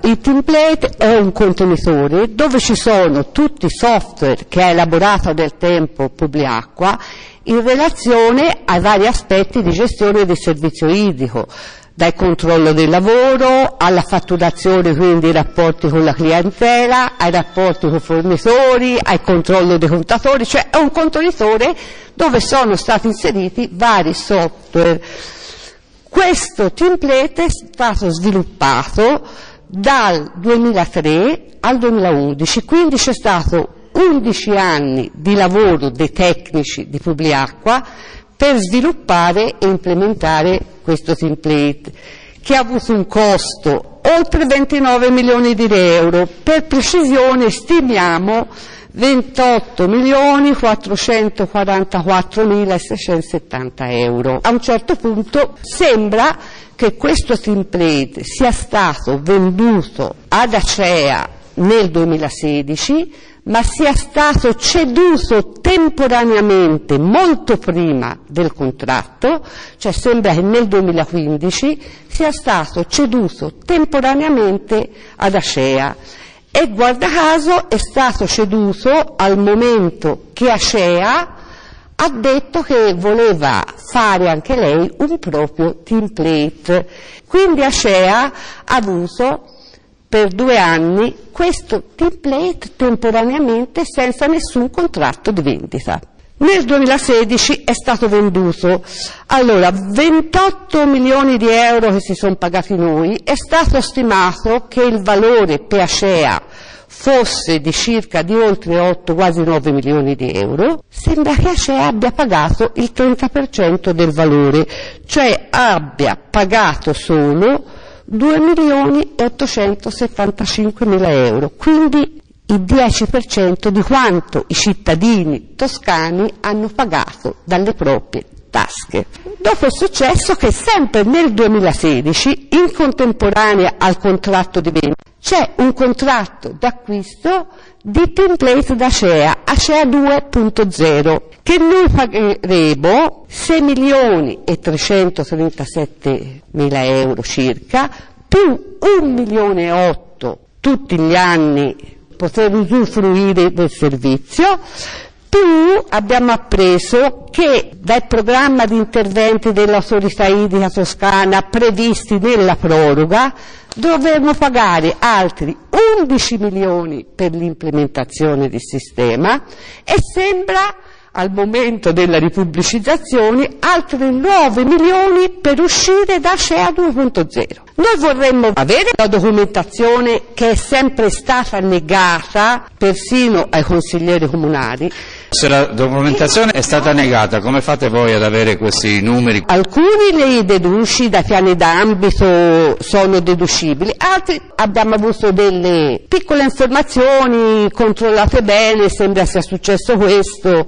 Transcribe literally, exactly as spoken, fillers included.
il template è un contenitore dove ci sono tutti i software che ha elaborato nel tempo Publiacqua in relazione ai vari aspetti di gestione del servizio idrico, dal controllo del lavoro, alla fatturazione, quindi ai rapporti con la clientela, ai rapporti con i fornitori, al controllo dei contatori, cioè è un contenitore dove sono stati inseriti vari software. Questo template è stato sviluppato dal duemilatré al duemilaundici, quindi c'è stato undici anni di lavoro dei tecnici di Publiacqua per sviluppare e implementare questo template, che ha avuto un costo oltre ventinove milioni di euro, per precisione stimiamo ventotto milioni quattrocentoquarantaquattromilaseicentosettanta euro. A un certo punto sembra che questo template sia stato venduto ad Acea nel duemilasedici, ma sia stato ceduto temporaneamente molto prima del contratto, cioè sembra che nel duemilaquindici sia stato ceduto temporaneamente ad Acea. E guarda caso è stato ceduto al momento che Acea ha detto che voleva fare anche lei un proprio template. Quindi Acea ha avuto per due anni questo template temporaneamente senza nessun contratto di vendita. Nel duemilasedici è stato venduto, allora ventotto milioni di euro che si sono pagati noi, è stato stimato che il valore per Acea fosse di circa di oltre otto, quasi nove milioni di euro. Sembra che Acea abbia pagato il trenta per cento del valore, cioè abbia pagato solo due milioni e ottocentosettantacinquemila euro, quindi il dieci per cento di quanto i cittadini toscani hanno pagato dalle proprie tasche. Dopo è successo che sempre nel duemilasedici, in contemporanea al contratto di vendita, c'è un contratto d'acquisto di template da Acea, Acea due punto zero, che noi pagheremo sei milioni e trecentotrentasette mila euro circa, più un milione e otto tutti gli anni poter usufruire del servizio, più abbiamo appreso che dal programma di interventi dell'autorità idrica toscana previsti nella proroga dovremo pagare altri undici milioni per l'implementazione del sistema e sembra al momento della ripubblicizzazione altri nove milioni per uscire da Acea due punto zero. Noi vorremmo avere la documentazione che è sempre stata negata persino ai consiglieri comunali. Se la documentazione è stata negata, come fate voi ad avere questi numeri? Alcuni li deduci dai piani d'ambito, sono deducibili, altri abbiamo avuto delle piccole informazioni controllate bene, sembra sia successo questo.